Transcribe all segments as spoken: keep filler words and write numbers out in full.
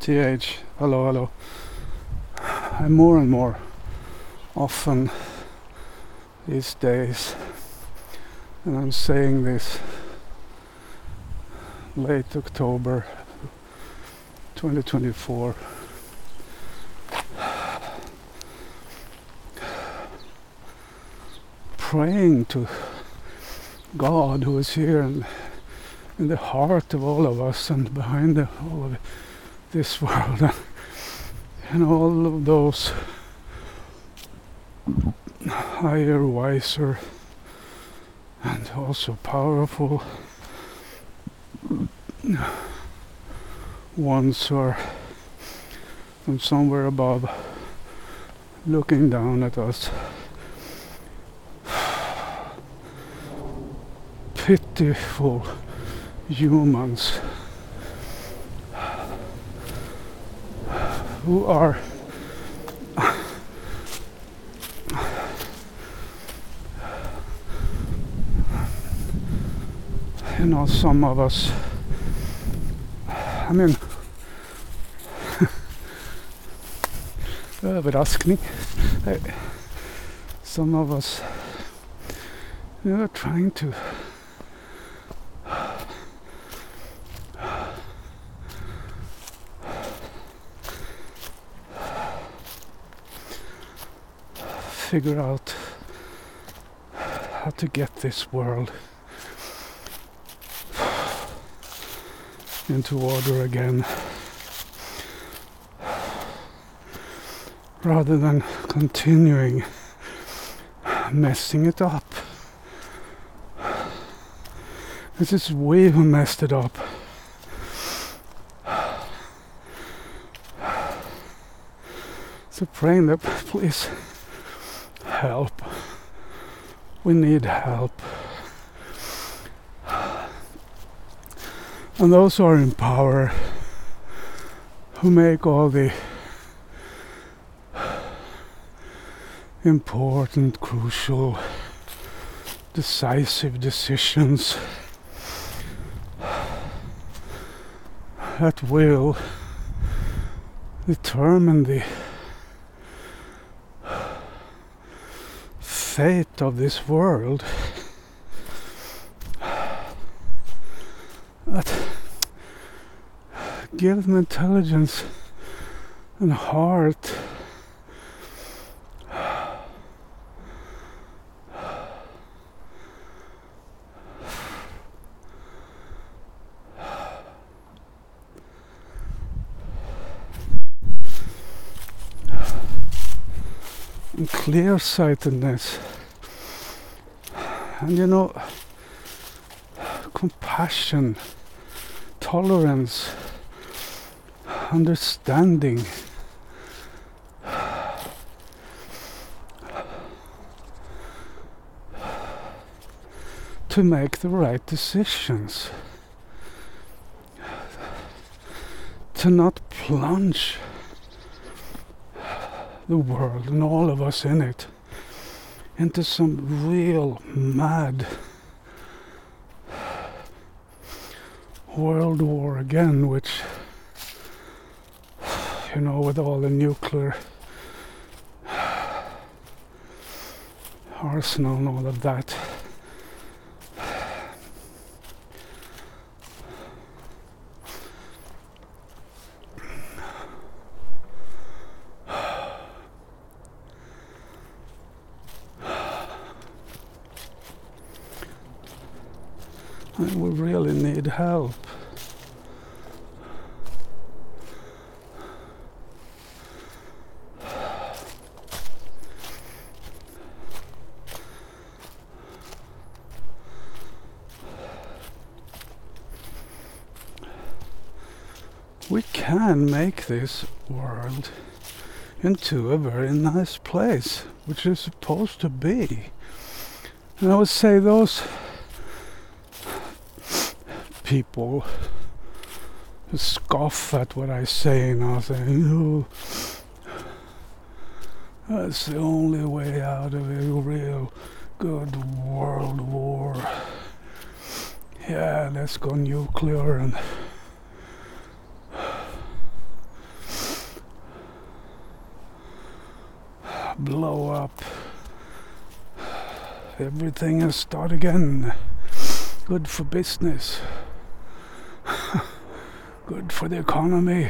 T H, hello, hello. I'm more and more often these days, and I'm saying this late October twenty twenty-four. Praying to God, who is here and in the heart of all of us and behind the, all of this world, and, and all of those higher, wiser, and also powerful ones who are from somewhere above looking down at us. Pitiful humans who are you know, some of us, I mean, överraskning. Some of us, you know, trying to figure out how to get this world into order again, rather than continuing messing it up. This is we who messed it up. So praying that, please help. We need help. And those who are in power, who make all the important, crucial, decisive decisions that will determine the fate of this world, that give them intelligence and heart and clear-sightedness, and you know, compassion, tolerance, understanding, to make the right decisions, to not plunge the world and all of us in it into some real mad world war again, which, you know, with all the nuclear arsenal and all of that. And we really need help. We can make this world into a very nice place, which is supposed to be. And I would say those people who scoff at what I say now, saying, oh, that's the only way out of a real good world war. Yeah, let's go nuclear and blow up everything and start again. Good for business. Good for the economy.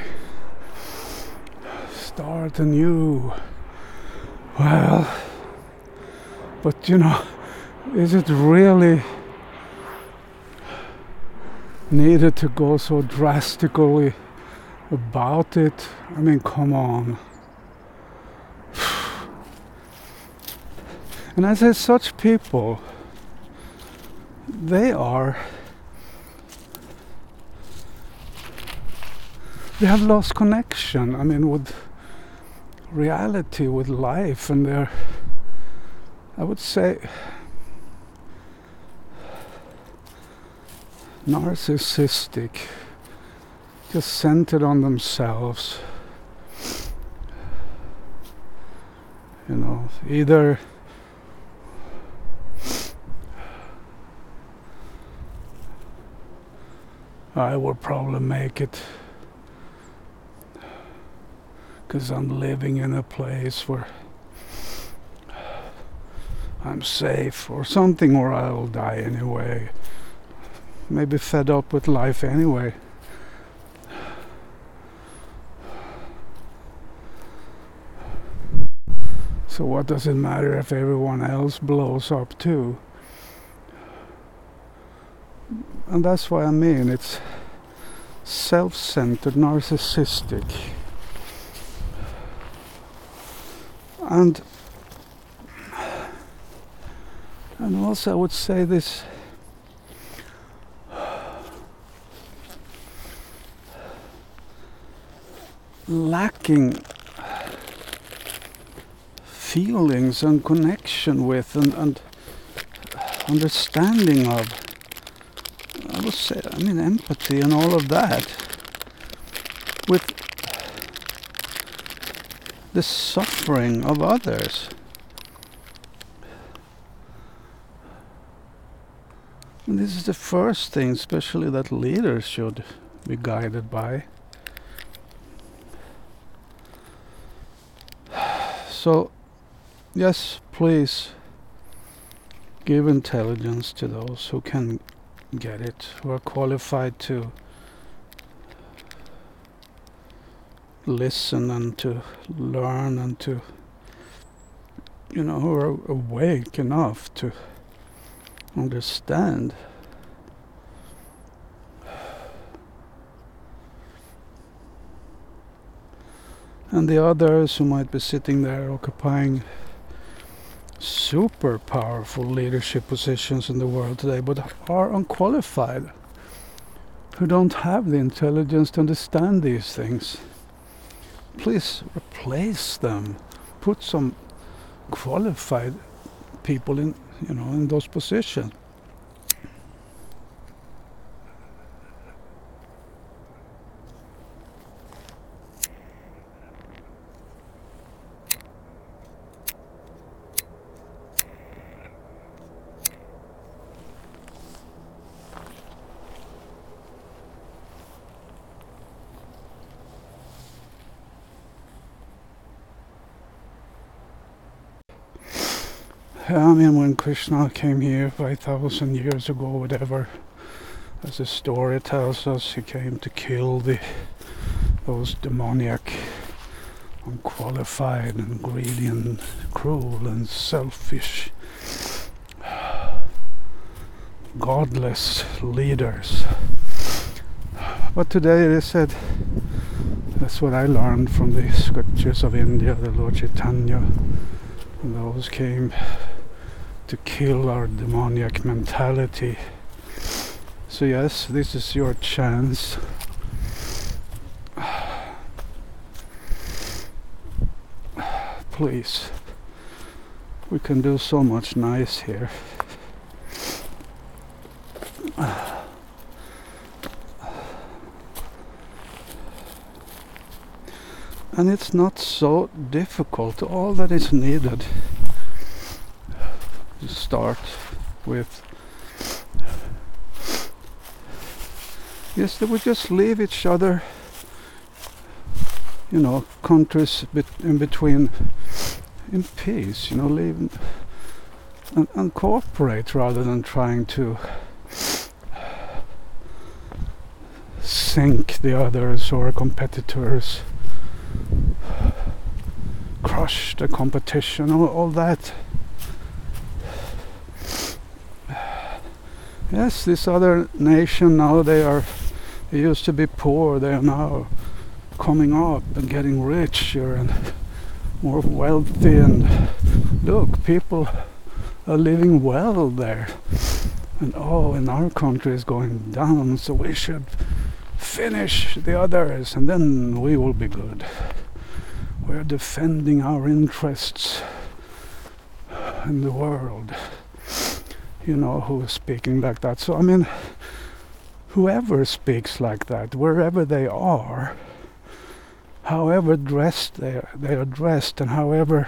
Start anew. Well, but you know, is it really needed to go so drastically about it? I mean, come on. And I say, such people, they are, they have lost connection, I mean, with reality, with life, and they're, I would say, narcissistic, just centered on themselves. You know, either I will probably make it because I'm living in a place where I'm safe or something, or I will die anyway. Maybe fed up with life anyway. So what does it matter if everyone else blows up too? And that's what I mean, it's self-centered, narcissistic. And and also I would say this, lacking feelings and connection with and, and understanding of, I would say, I mean, empathy and all of that, with the suffering of others. And this is the first thing, especially that leaders should be guided by. So, yes, please give intelligence to those who can get it, who are qualified to listen and to learn and to, you know, who are awake enough to understand. And the others who might be sitting there occupying super powerful leadership positions in the world today, but are unqualified, who don't have the intelligence to understand these things. Please replace them. Put some qualified people in, you know, in those positions. I mean, when Krishna came here five thousand years ago, whatever, as the story tells us, he came to kill the those demoniac, unqualified and greedy and cruel and selfish, godless leaders. But today they said, that's what I learned from the scriptures of India, the Lord Chaitanya, and those came to kill our demoniac mentality. So yes, this is your chance. Please, we can do so much nice here. And it's not so difficult. All that is needed to start with, yes, they would just leave each other, you know, countries bit in between in peace, you know, live and, and cooperate rather than trying to sink the others or competitors, crush the competition, all, all that. Yes, this other nation now, they are, they used to be poor, they are now coming up and getting richer and more wealthy, and look, people are living well there, and oh, in our country is going down, so we should finish the others and then we will be good. We're defending our interests in the world. You know who is speaking like that. So I mean, whoever speaks like that, wherever they are, however dressed they are, they are dressed, and however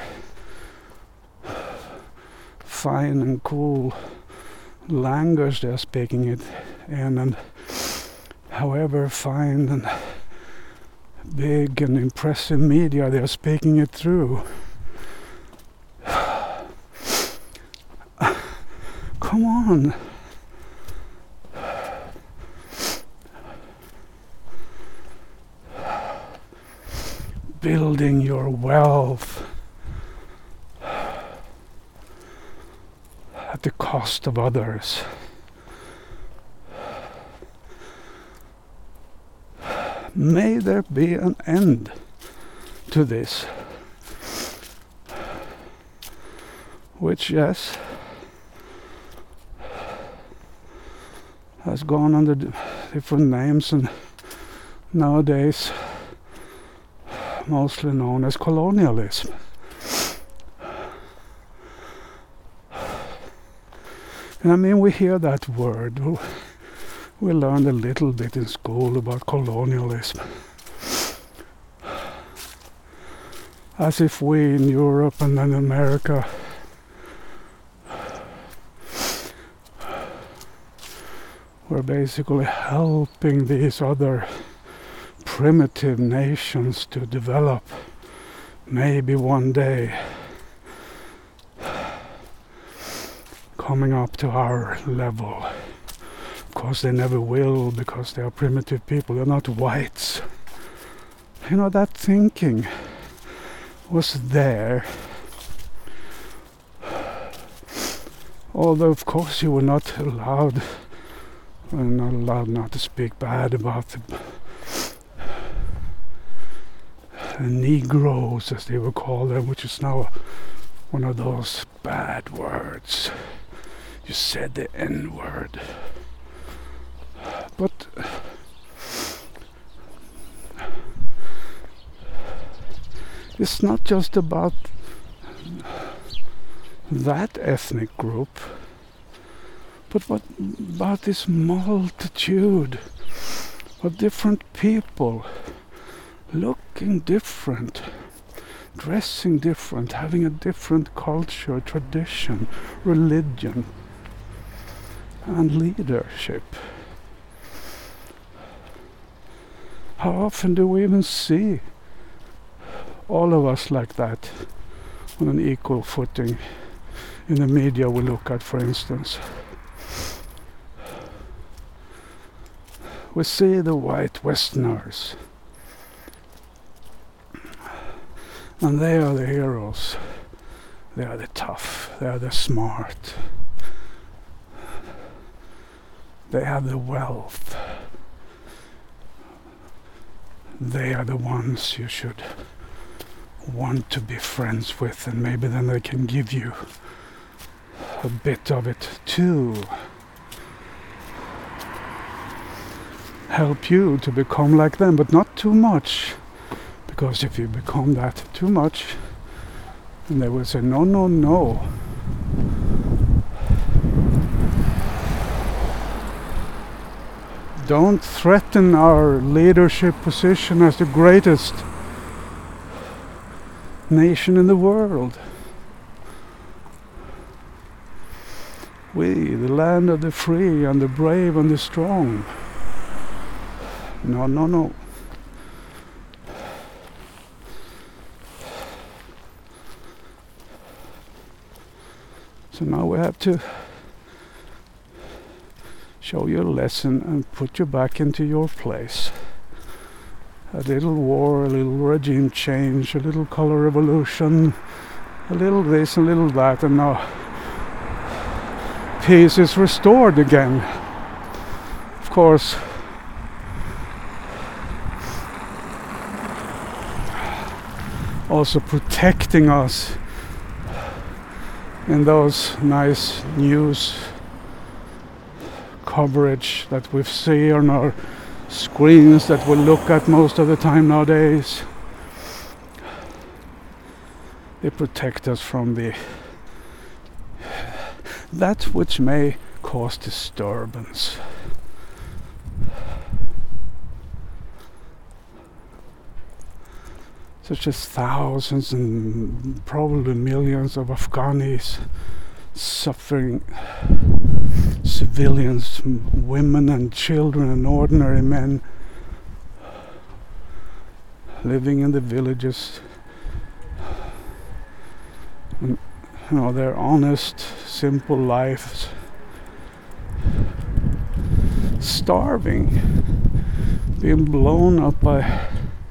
fine and cool language they're speaking it in, and however fine and big and impressive media they're speaking it through. Come on. Building your wealth at the cost of others. May there be an end to this. Which, yes, has gone under different names and nowadays mostly known as colonialism. And I mean, we hear that word. We learned a little bit in school about colonialism. As if we in Europe and then America were basically helping these other primitive nations to develop, maybe one day coming up to our level. Of course they never will, because they are primitive people, they're not whites. You know, that thinking was there. Although of course you were not allowed, well, not allowed not to speak bad about the The Negroes, as they would call them, which is now one of those bad words. You said the N-word. But it's not just about that ethnic group, but what about this multitude of different people, looking different, dressing different, having a different culture, tradition, religion, and leadership. How often do we even see all of us like that on an equal footing in the media we look at, for instance? We see the white Westerners, and they are the heroes. They are the tough. They are the smart. They have the wealth. They are the ones you should want to be friends with, and maybe then they can give you a bit of it too. Help you to become like them, but not too much. Because if you become that too much, then they will say, no, no, no. Don't threaten our leadership position as the greatest nation in the world. We, the land of the free and the brave and the strong. No, no, no. So now we have to show you a lesson and put you back into your place. A little war, a little regime change, a little color revolution, a little this, a little that, and now peace is restored again. Of course, also protecting us in those nice news coverage that we see on our screens that we look at most of the time nowadays. They protect us from the that which may cause disturbance. Such as thousands and probably millions of Afghanis suffering, civilians, women and children and ordinary men living in the villages, and, you know, their honest, simple lives, starving, being blown up by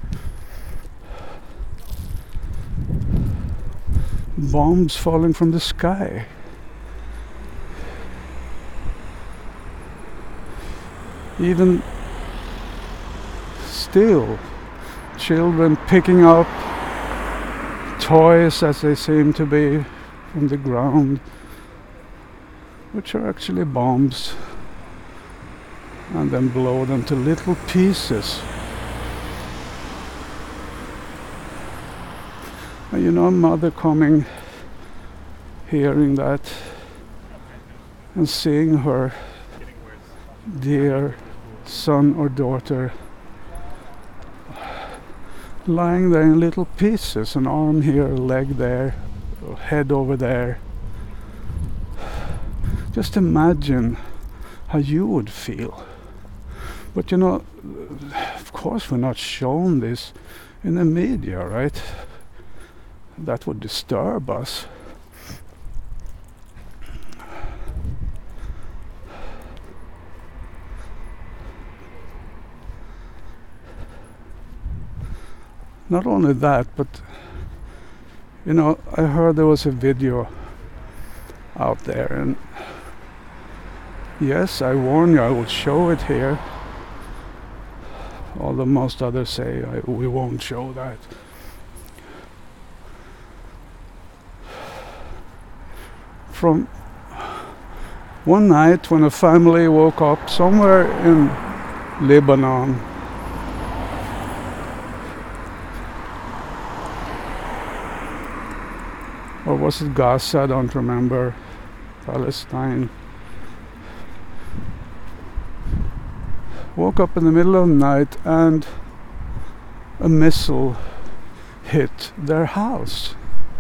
bombs falling from the sky. Even still, children picking up toys as they seem to be from the ground, which are actually bombs, and then blow them to little pieces. And you know, a mother coming, hearing that, and seeing her dear son or daughter lying there in little pieces, an arm here, a leg there, a head over there. Just imagine how you would feel. But you know, of course we're not shown this in the media, right? That would disturb us. Not only that, but you know, I heard there was a video out there, and yes, I warn you, I will show it here, although most others say I, we won't show that. From one night when a family woke up somewhere in Lebanon, or was it Gaza? I don't remember. Palestine. Woke up in the middle of the night and a missile hit their house.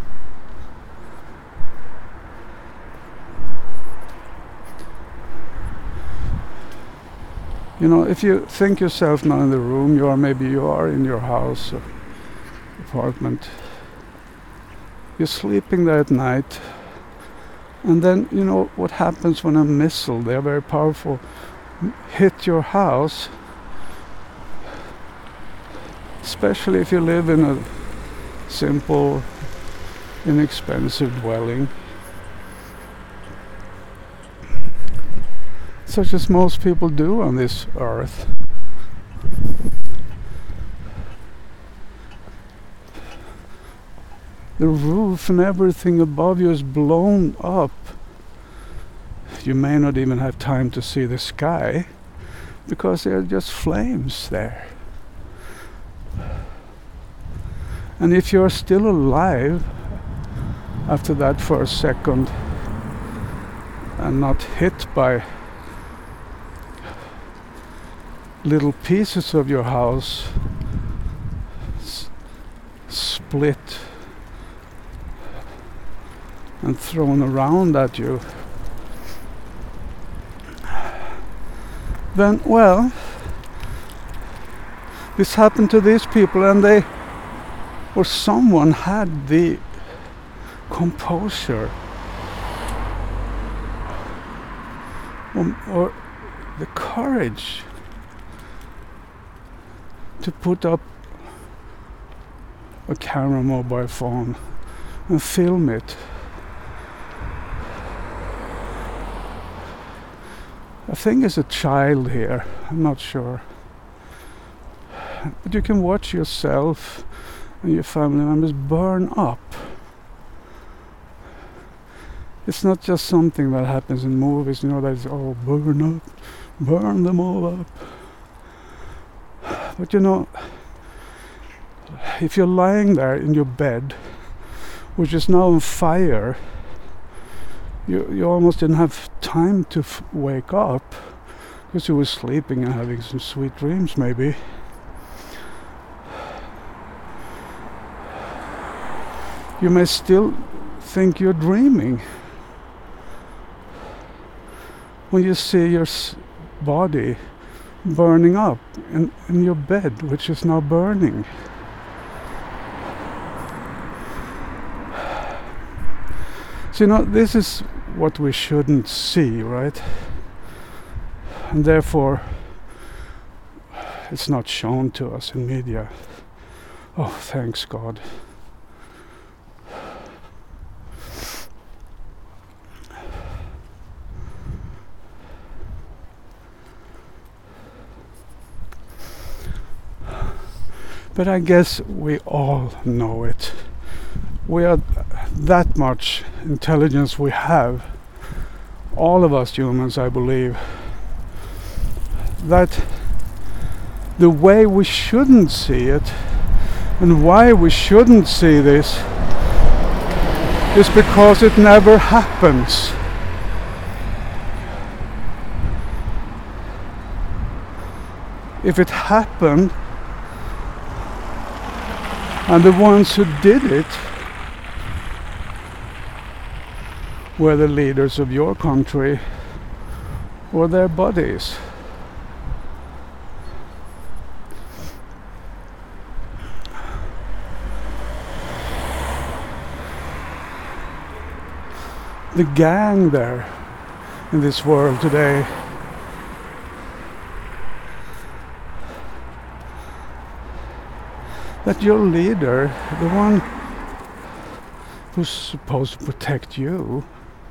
You know, if you think yourself now in the room you are, maybe you are in your house or apartment, you're sleeping there at night, and then you know what happens when a missile, they're very powerful, hit your house, especially if you live in a simple, inexpensive dwelling, such as most people do on this earth. The roof and everything above you is blown up. You may not even have time to see the sky because there are just flames there. And if you're still alive after that first second and not hit by little pieces of your house s- split and thrown around at you, then, well, this happened to these people, and they, or someone had the composure or, or the courage to put up a camera, mobile phone, and film it. I think it's a child here, I'm not sure. But you can watch yourself and your family members burn up. It's not just something that happens in movies, you know, that is, oh, burn up, burn them all up. But you know, if you're lying there in your bed, which is now on fire, you, you almost didn't have time to f- wake up, because you were sleeping and having some sweet dreams maybe. You may still think you're dreaming when you see your s- body burning up in, in your bed, which is now burning. So, you know, this is what we shouldn't see, right? And therefore, it's not shown to us in media. Oh, thanks God. But I guess we all know it. We are that much intelligence we have, all of us humans, I believe, that the way we shouldn't see it and why we shouldn't see this is because it never happens. If it happened, and the ones who did it were the leaders of your country or their buddies. The gang there in this world today that your leader, the one who's supposed to protect you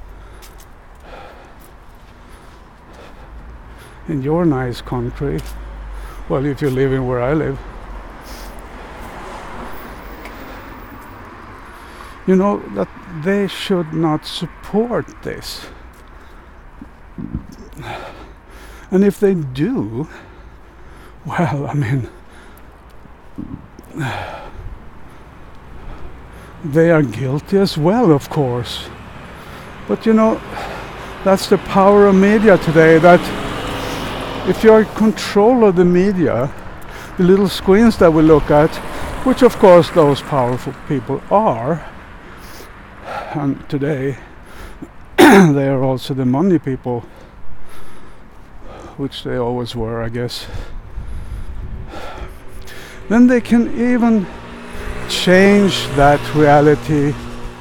in your nice country, well, if you're living where I live, you know that they should not support this. And if they do, well, I mean, they are guilty as well, of course. But you know, that's the power of media today, that if you're in control of the media, the little screens that we look at, which of course those powerful people are, and today they are also the money people, which they always were, I guess. Then they can even change that reality,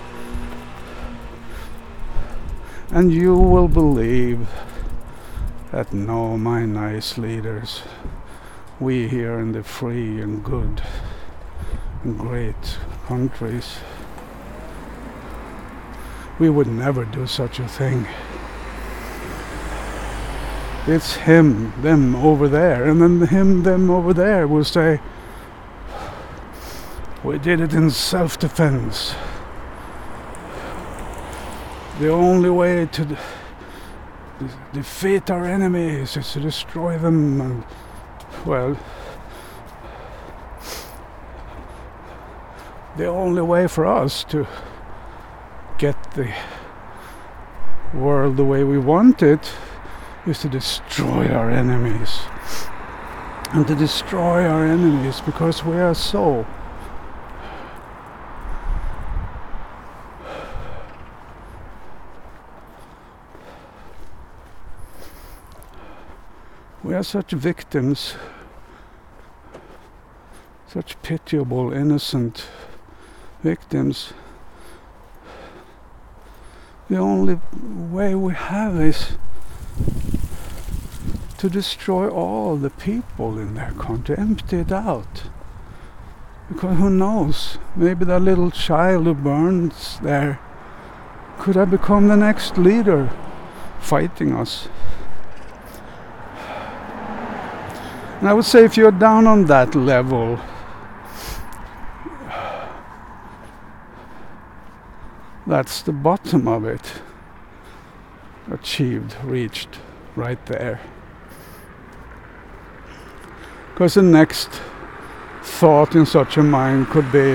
and you will believe that, no, my nice leaders, we here in the free and good and great countries, we would never do such a thing. It's him, them over there, and then him, them over there will say, we did it in self-defense. The only way to de- de- defeat our enemies is to destroy them, and, well, the only way for us to get the world the way we want it is to destroy our enemies. And to destroy our enemies because we are so we are such victims, such pitiable, innocent victims. The only way we have is to destroy all the people in their country, empty it out. Because who knows, maybe that little child who burns there could have become the next leader fighting us. And I would say if you're down on that level, that's the bottom of it. Achieved, reached, right there. Because the next thought in such a mind could be,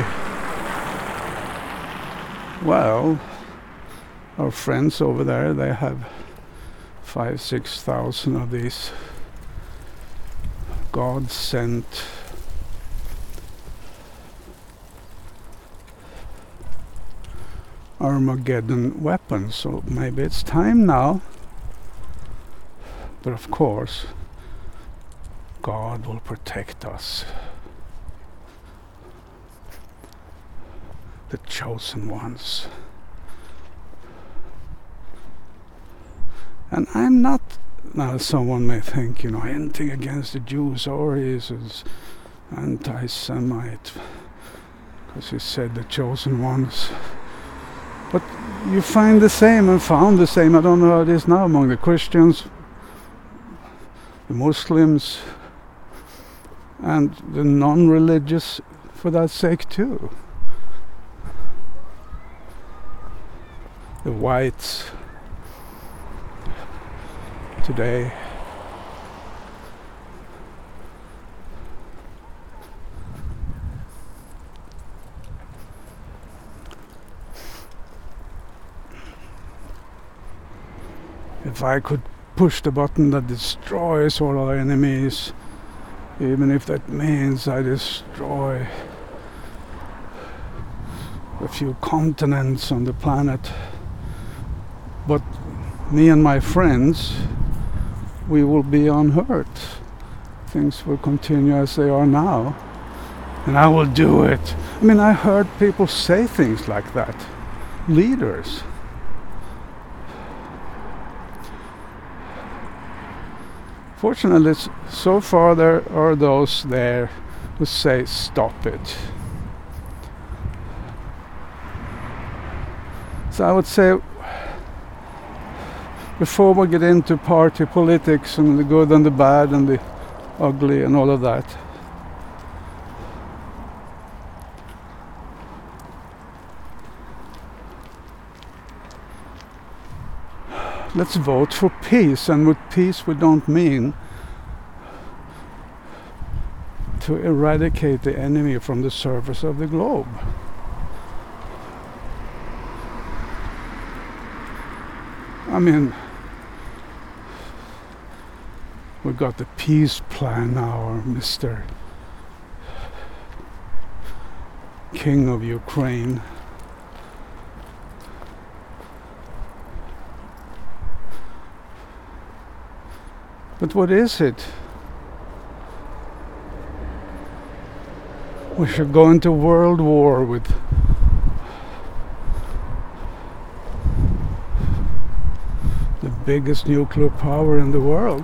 well, our friends over there, they have five, six thousand of these God-sent Armageddon weapons, so maybe it's time now. But of course, God will protect us, the chosen ones. And I'm not, now someone may think, you know, anything against the Jews, or he's an anti-Semite, because he said the chosen ones. But you find the same and found the same, I don't know how it is now, among the Christians, the Muslims, and the non-religious for that sake too. The whites today. If I could push the button that destroys all our enemies, even if that means I destroy a few continents on the planet, but me and my friends, we will be unhurt. Things will continue as they are now, and I will do it. I mean, I heard people say things like that, leaders. Fortunately, so far there are those there who say stop it. So I would say, before we get into party politics and the good and the bad and the ugly and all of that, let's vote for peace. And with peace we don't mean to eradicate the enemy from the surface of the globe. I mean, we got the peace plan now, Mister King of Ukraine. But what is it? We should go into world war with the biggest nuclear power in the world.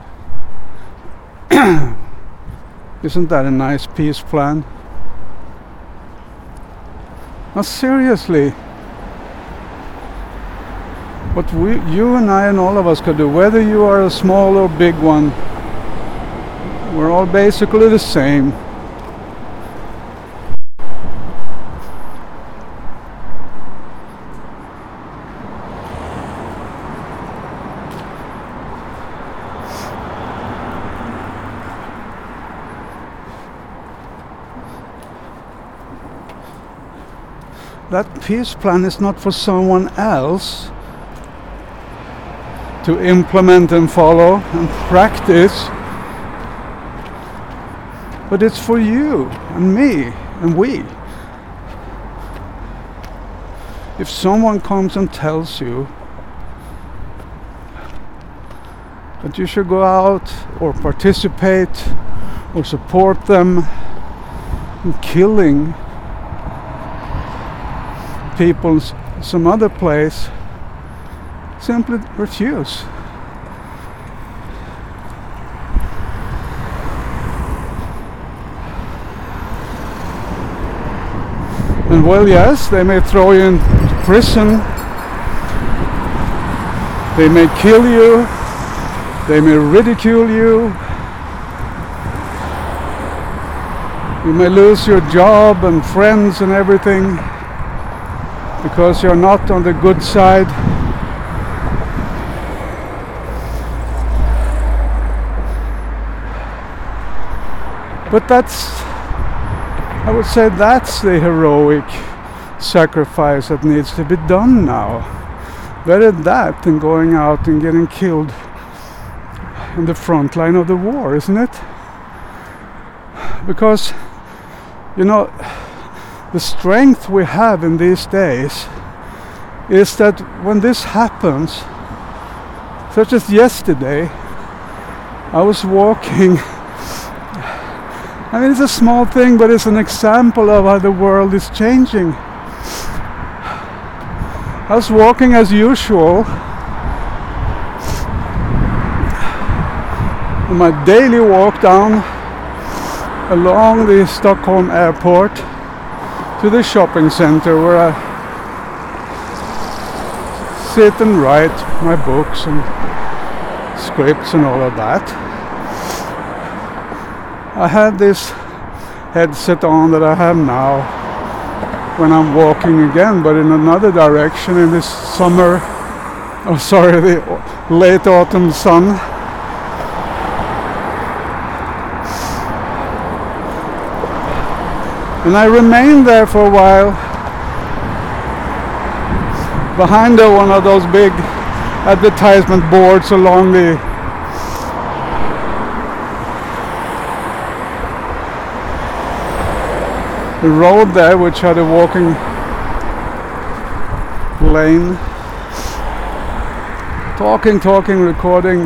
Isn't that a nice peace plan? Now seriously, what we, you and I and all of us could do, whether you are a small or big one, we're all basically the same. That peace plan is not for someone else to implement and follow and practice, but it's for you and me and we. If someone comes and tells you that you should go out or participate or support them in killing people some other place, simply refuse. And well, yes, they may throw you in prison, they may kill you, they may ridicule you, you may lose your job and friends and everything because you're not on the good side. But that's, I would say that's the heroic sacrifice that needs to be done now. Better that than going out and getting killed in the front line of the war, isn't it? Because, you know, the strength we have in these days is that when this happens, such as yesterday, I was walking. I mean, it's a small thing, but it's an example of how the world is changing. I was walking as usual on my daily walk down along the Stockholm airport to the shopping center where I sit and write my books and scripts and all of that. I had this headset on that I have now when I'm walking again, but in another direction in this summer, oh sorry, the late autumn sun. And I remained there for a while behind the, one of those big advertisement boards along the the road there, which had a walking lane. Talking, talking, recording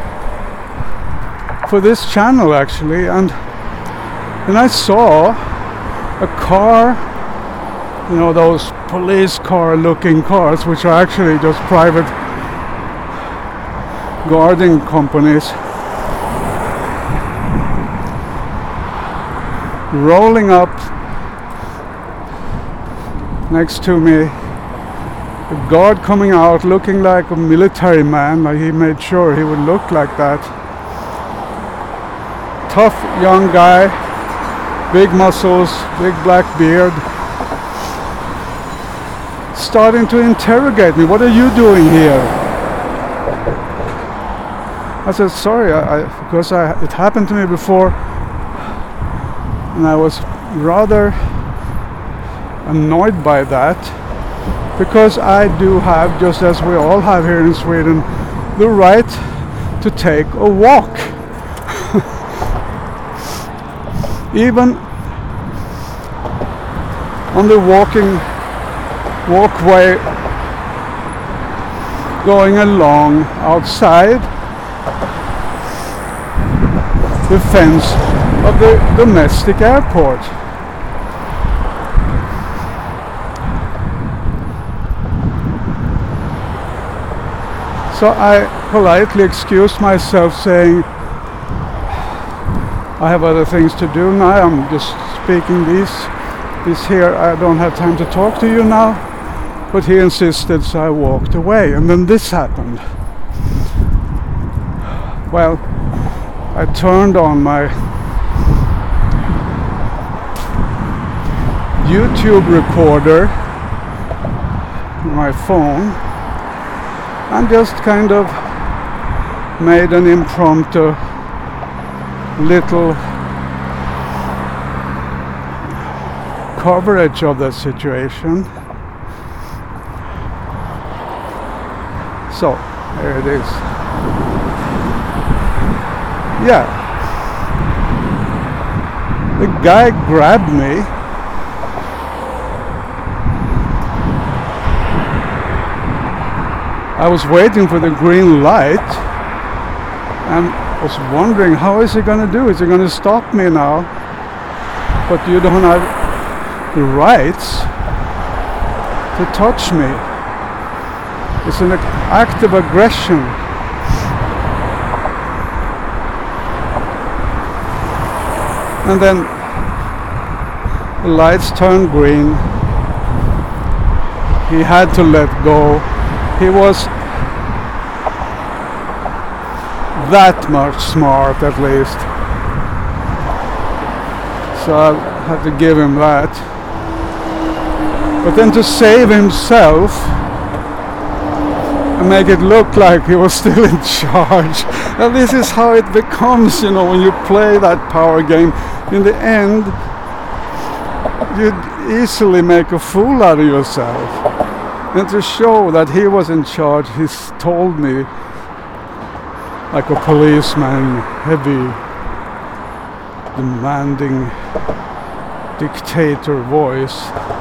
for this channel actually, and and I saw a car, you know, those police car looking cars, which are actually just private guarding companies, rolling up next to me, a guard coming out looking like a military man, like he made sure he would look like that. Tough young guy, big muscles, big black beard, starting to interrogate me. What are you doing here? I said, sorry, I, I, because I, it happened to me before, and I was rather annoyed by that, because I do have, just as we all have here in Sweden, the right to take a walk. Even on the walking walkway going along outside the fence of the domestic airport. So I politely excused myself, saying I have other things to do now, I'm just speaking these this here, I don't have time to talk to you now. But he insisted, so I walked away, and then this happened. Well, I turned on my YouTube recorder, my phone, and just kind of made an impromptu little coverage of the situation. So, there it is. Yeah. The guy grabbed me. I was waiting for the green light and was wondering, how is he going to do? Is he going to stop me now? But you don't have the rights to touch me. It's an act of aggression. And then the lights turned green he had to let go. He was that much smart, at least. So I had to give him that. But then to save himself and make it look like he was still in charge. And this is how it becomes, you know, when you play that power game. In the end, you'd easily make a fool out of yourself. And to show that he was in charge, he's told me, like a policeman, heavy, demanding dictator voice.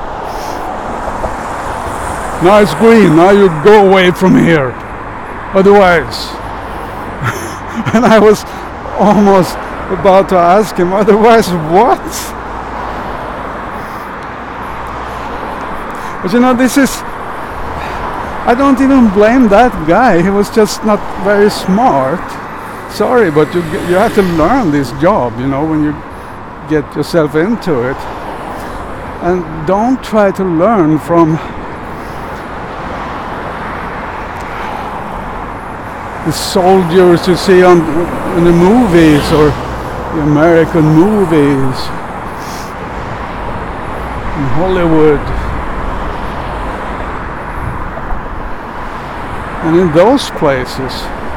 Now it's green, now you go away from here. Otherwise. And I was almost about to ask him, otherwise what? But you know, this is, I don't even blame that guy. He was just not very smart. Sorry, but you you have to learn this job, you know, when you get yourself into it. And don't try to learn from the soldiers you see on in the movies or the American movies in Hollywood. And in those places,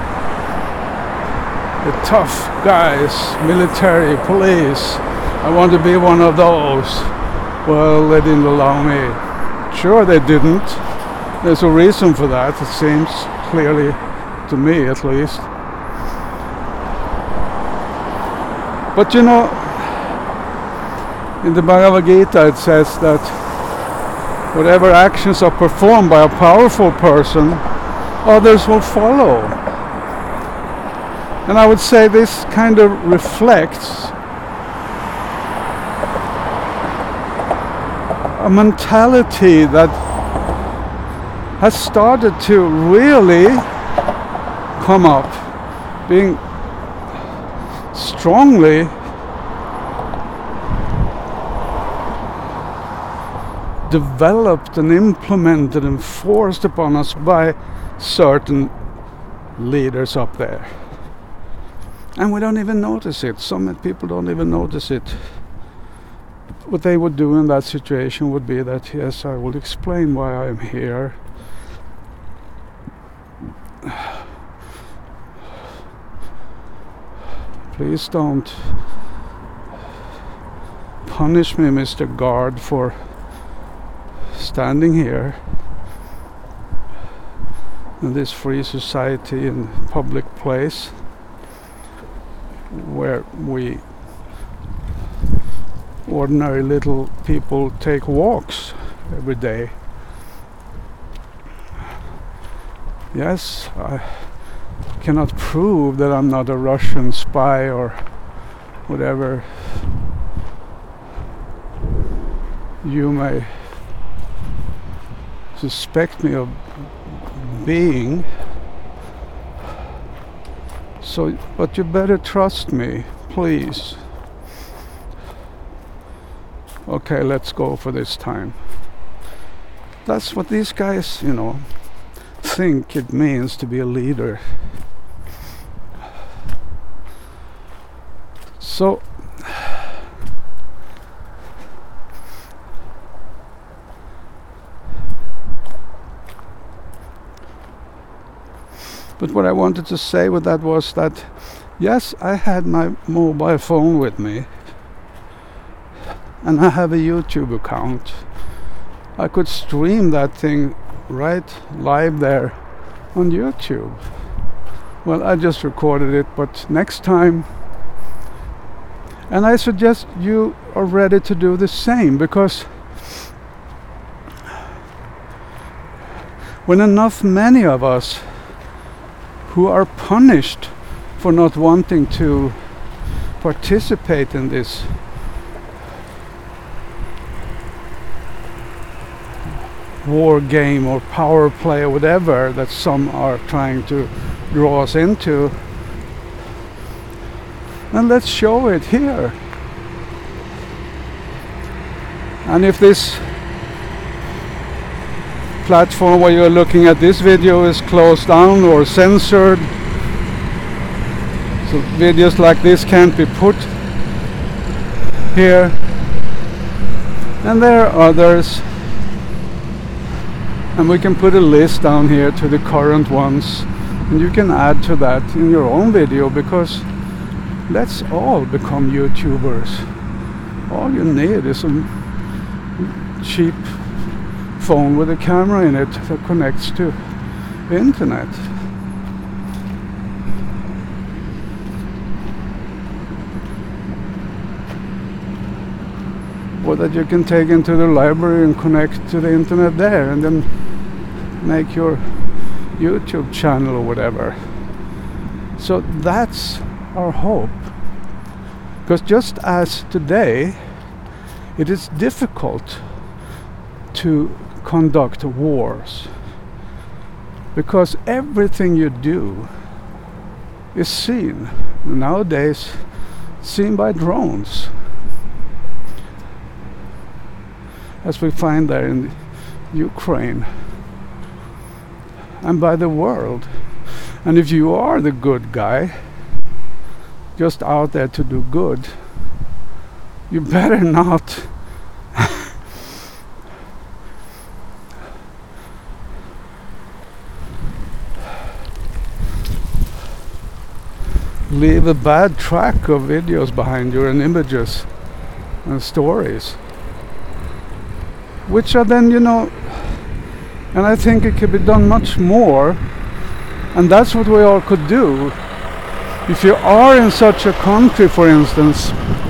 the tough guys, military, police, I want to be one of those. Well, they didn't allow me. Sure they didn't. There's a reason for that, it seems clearly, to me at least. But you know, in the Bhagavad Gita it says that whatever actions are performed by a powerful person, others will follow. And I would say this kind of reflects a mentality that has started to really come up, being strongly developed and implemented and forced upon us by certain leaders up there. And we don't even notice it. Some people don't even notice it. What they would do in that situation would be that, yes, I will explain why I am here. Please don't punish me, Mister Guard, for standing here in this free society and public place where we ordinary little people take walks every day. Yes, I cannot prove that I'm not a Russian spy or whatever you may suspect me of being. So, but you better trust me, please. Okay, let's go for this time. That's what these guys, you know, think it means to be a leader. So but what I wanted to say with that was that yes, I had my mobile phone with me and I have a YouTube account. I could stream that thing right live there on YouTube. Well, I just recorded it, but next time, and I suggest you are ready to do the same, because when enough many of us who are punished for not wanting to participate in this war game or power play or whatever that some are trying to draw us into, and let's show it here. And if this platform where you're looking at this video is closed down or censored. So videos like this can't be put here. And there are others. And we can put a list down here to the current ones. And you can add to that in your own video, because let's all become YouTubers. All you need is a cheap phone with a camera in it that connects to the internet. Or that you can take into the library and connect to the internet there, and then make your YouTube channel or whatever. So that's our hope. Because just as today it is difficult to conduct wars, because everything you do is seen nowadays, seen by drones, as we find there in Ukraine, and by the world. And if you are the good guy, just out there to do good, you better not leave a bad track of videos behind you and images and stories, which are then, you know, and I think it could be done much more, and that's what we all could do. If you are in such a country, for instance,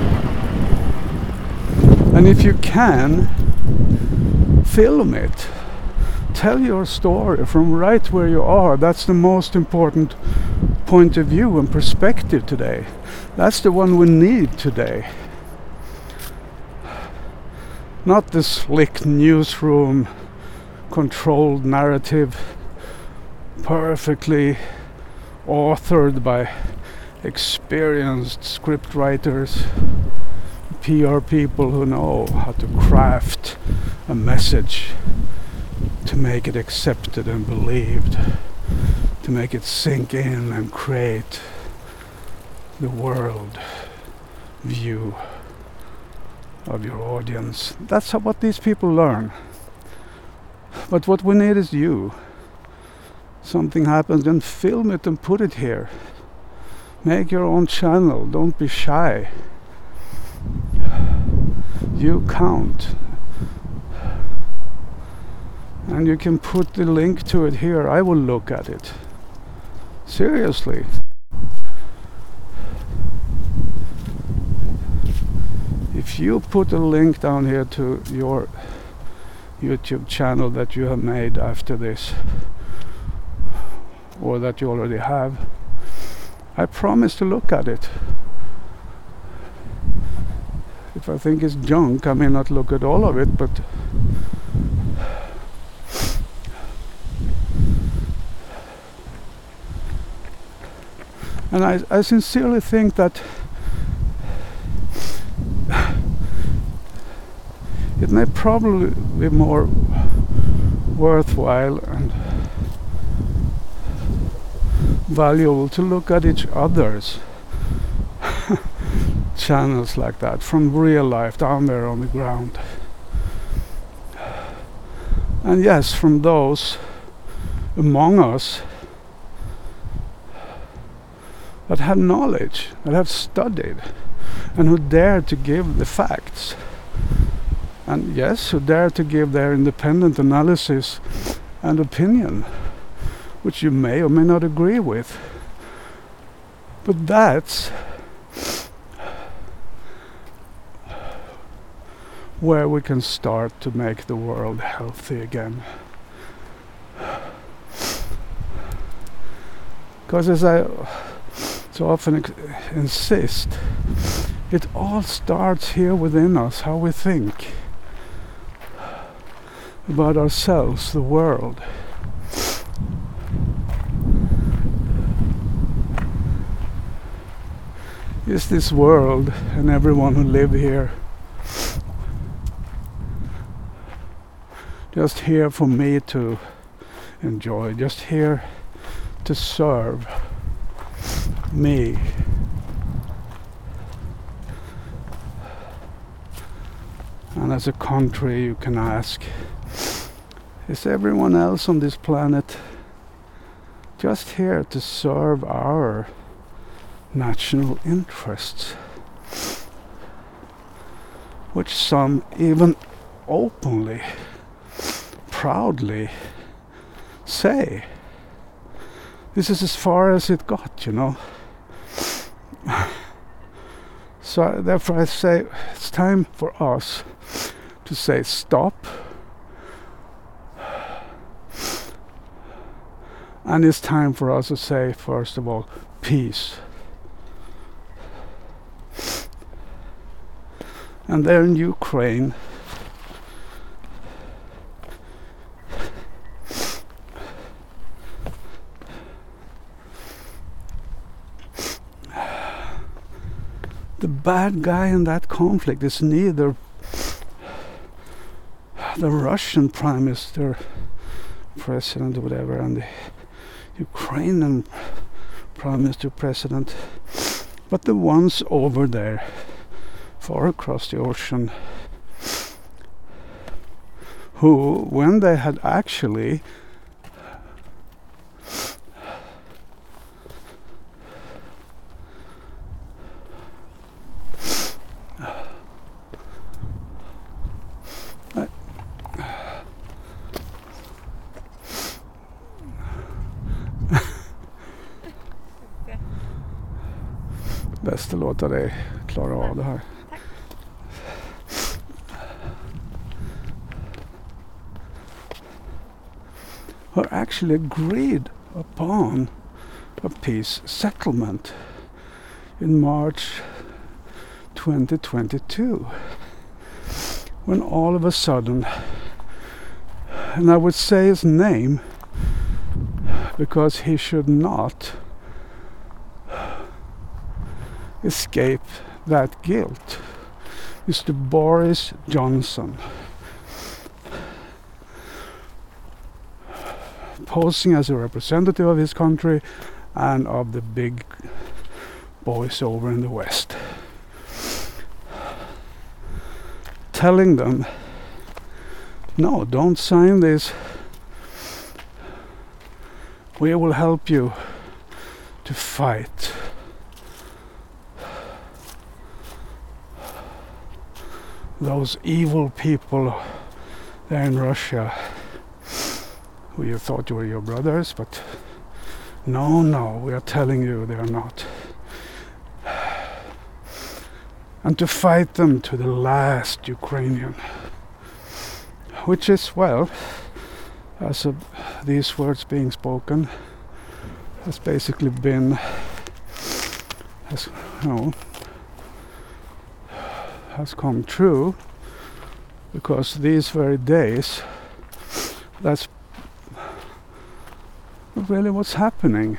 and if you can, film it. Tell your story from right where you are. That's the most important point of view and perspective today. That's the one we need today. Not the slick newsroom controlled narrative, perfectly authored by experienced script writers, P R people who know how to craft a message to make it accepted and believed, to make it sink in and create the world view of your audience. That's how, what these people learn. But what we need is you. Something happens, then film it and put it here. Make your own channel. Don't be shy. You count. And you can put the link to it here. I will look at it. Seriously. If you put a link down here to your YouTube channel that you have made after this, or that you already have, I promise to look at it. If I think it's junk, I may not look at all of it, but and I, I sincerely think that it may probably be more worthwhile and valuable to look at each other's channels like that, from real life down there on the ground. And yes, from those among us that have knowledge, that have studied, and who dare to give the facts. And yes, who dare to give their independent analysis and opinion, which you may or may not agree with. But that's where we can start to make the world healthy again. Because as I so often ex- insist, it all starts here within us, how we think about ourselves, the world. Is this world and everyone who live here, just here for me to enjoy, just here to serve me. And as a country you can ask, is everyone else on this planet just here to serve our national interests? Which some even openly, proudly say. This is as far as it got, you know. So therefore I say it's time for us to say stop. And it's time for us to say, first of all, peace. And there in Ukraine, the bad guy in that conflict is neither the Russian Prime Minister, President, or whatever, and the Ukrainian Prime Minister, President, but the ones over there, far across the ocean, who, when they had actually bäst att låta dig klara av det här. Were actually agreed upon a peace settlement in March twenty twenty-two, when all of a sudden, and I would say his name because he should not escape that guilt, Mister Boris Johnson, posing as a representative of his country and of the big boys over in the West, telling them, no, don't sign this, we will help you to fight those evil people there in Russia who you thought were your brothers, but no, no, we are telling you they are not. And to fight them to the last Ukrainian, which is, well, as of these words being spoken, has basically been, has, you know, has come true, because these very days, that's really what's happening.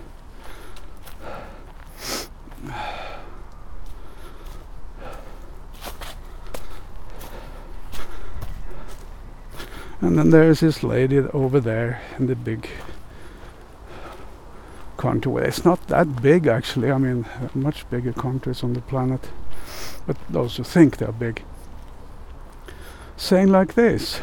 And then there's this lady over there in the big country. Well, it's not that big actually, I mean, much bigger countries on the planet, but those who think they're big, saying like this,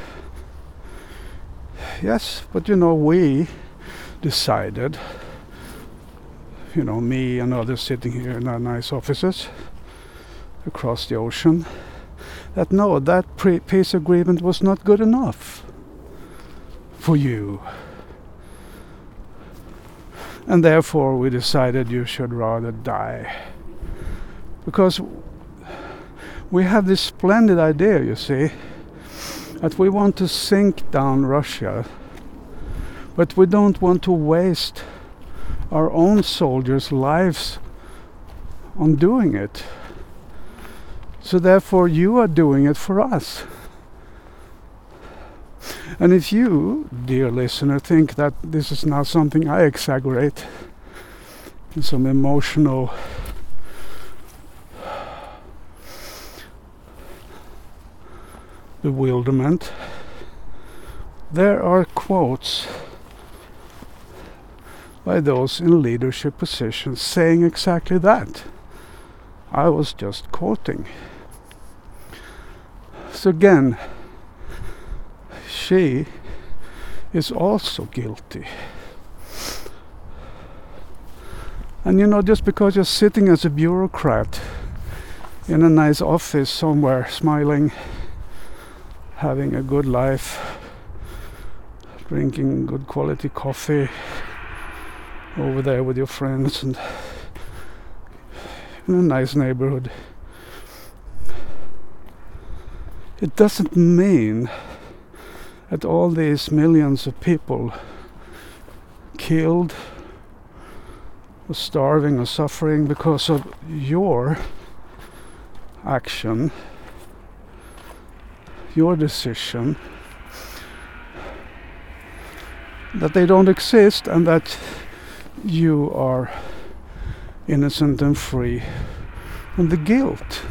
yes, but you know, we decided, you know, me and others sitting here in our nice offices across the ocean, that no, that pre- peace agreement was not good enough for you. And therefore we decided you should rather die. Because we have this splendid idea, you see, that we want to sink down Russia, but we don't want to waste our own soldiers' lives on doing it. So therefore you are doing it for us. And if you, dear listener, think that this is now something I exaggerate in some emotional bewilderment, there are quotes by those in leadership positions saying exactly that. I was just quoting. So again, she is also guilty. And you know, just because you're sitting as a bureaucrat in a nice office somewhere, smiling, having a good life, drinking good quality coffee over there with your friends and in a nice neighborhood, it doesn't mean that all these millions of people killed or starving or suffering because of your action, your decision, that they don't exist and that you are innocent and free from the guilt.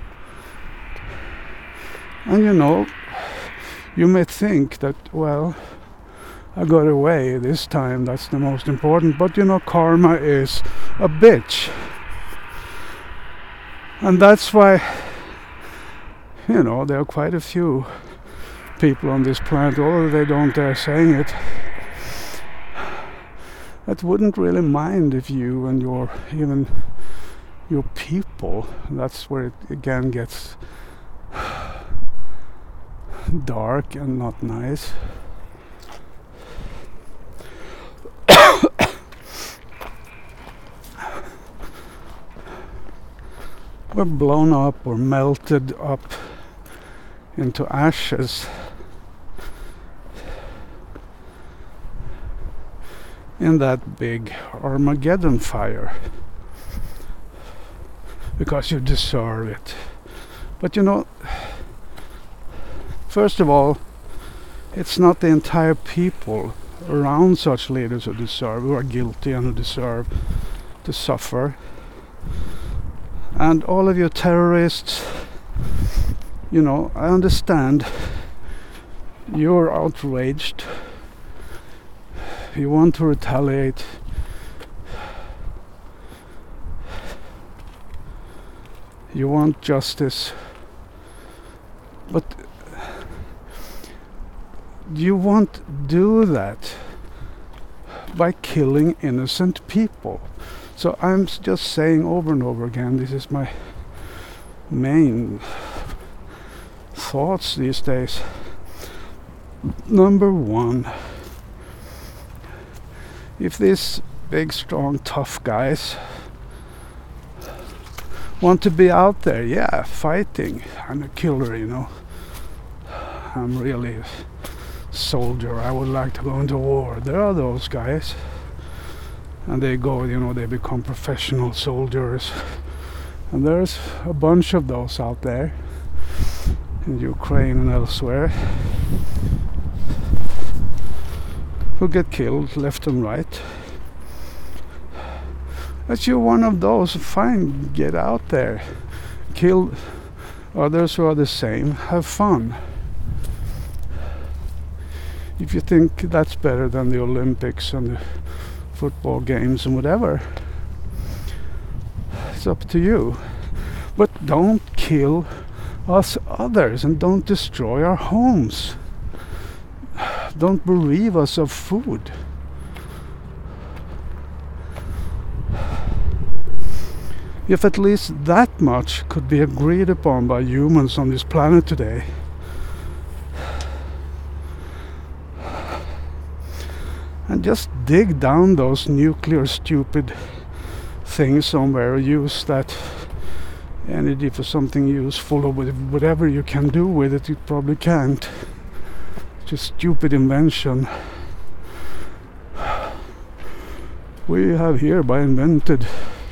And you know, you may think that, well, I got away this time, that's the most important, but you know, karma is a bitch. And that's why, you know, there are quite a few people on this planet, although they don't dare saying it, that wouldn't really mind if you and your, even your people, that's where it again gets dark and not nice. We're blown up or melted up into ashes in that big Armageddon fire because you deserve it. But you know, first of all, it's not the entire people around such leaders who deserve, who are guilty and who deserve to suffer. And all of you terrorists, you know, I understand you're outraged, you want to retaliate, you want justice, but you won't do that by killing innocent people. So I'm just saying over and over again, this is my main thoughts these days. Number one, if these big, strong, tough guys want to be out there, yeah, fighting, I'm a killer, you know, I'm really a soldier, I would like to go into war. There are those guys. And they go, you know, they become professional soldiers. And there's a bunch of those out there in Ukraine and elsewhere who get killed left and right. If you're one of those, fine, get out there. Kill others who are the same. Have fun. If you think that's better than the Olympics and the football games and whatever, it's up to you. But don't kill us others and don't destroy our homes. Don't bereave us of food. If at least that much could be agreed upon by humans on this planet today, and just dig down those nuclear stupid things somewhere, use that energy for something useful, or whatever you can do with it. You probably can't. Just stupid invention. We have hereby invented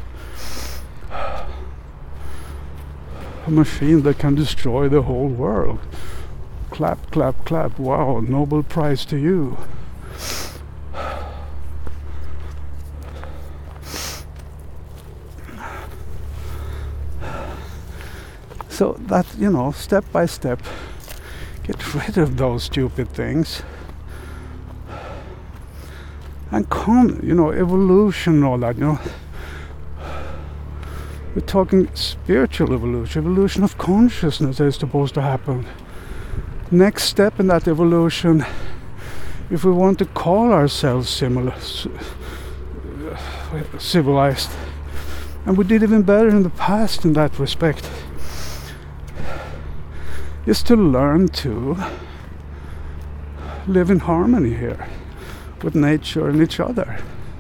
a machine that can destroy the whole world. Clap, clap, clap. Wow, Nobel Prize to you. So that, you know, step by step, get rid of those stupid things. And con, you know, evolution and all that, you know. We're talking spiritual evolution, evolution of consciousness is supposed to happen. Next step in that evolution, if we want to call ourselves similar, civilized, and we did even better in the past in that respect, is to learn to live in harmony here with nature and each other.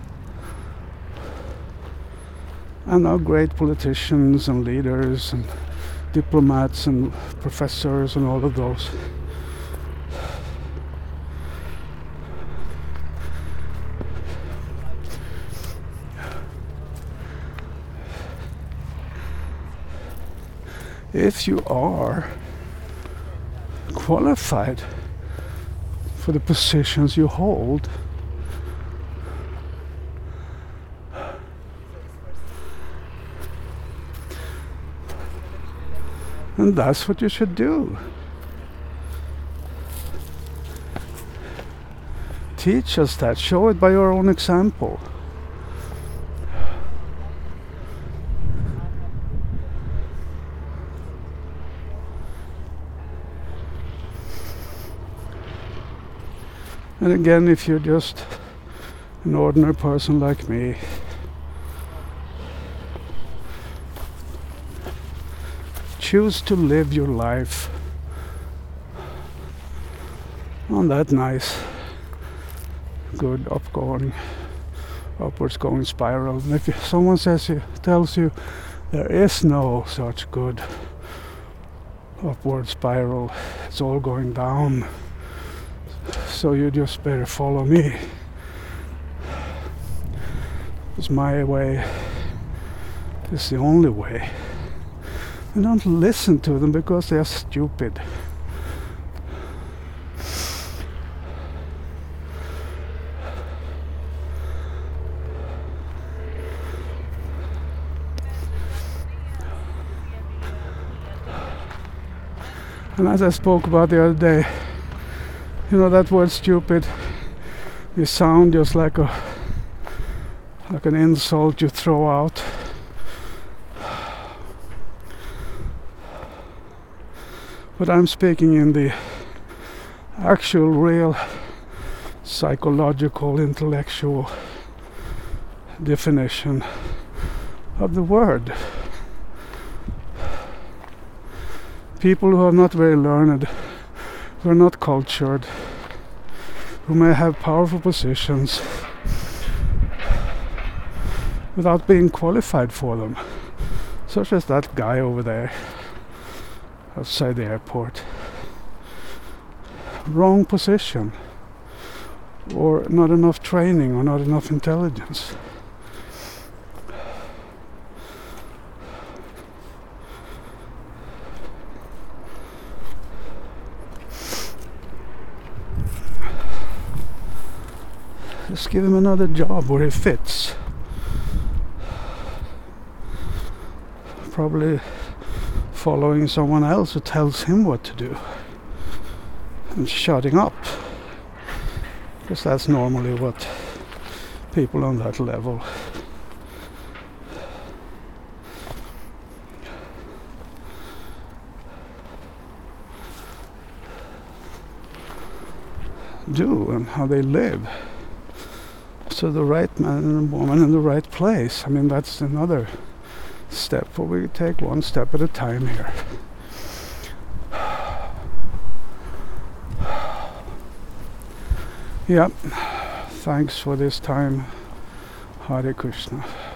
And our great politicians and leaders and diplomats and professors and all of those, if you are qualified for the positions you hold, and that's what you should do. Teach us that, show it by your own example. And again, if you're just an ordinary person like me, choose to live your life on that nice, good, upgoing, upwards going spiral. And if someone says you, tells you there is no such good upward spiral, it's all going down, so you just better follow me, because my way is the only way. And don't listen to them because they are stupid. And as I spoke about the other day, you know, that word stupid, you sound just like a like an insult you throw out. But I'm speaking in the actual, real, psychological, intellectual definition of the word. People who are not very learned, who are not cultured, who may have powerful positions without being qualified for them, such as that guy over there outside the airport. Wrong position, or not enough training, or not enough intelligence. Just give him another job where he fits. Probably following someone else who tells him what to do, and shutting up, because that's normally what people on that level do, and how they live. So the right man and woman in the right place, I mean, that's another step, but we take one step at a time here. Yep, thanks for this time. Hare Krishna.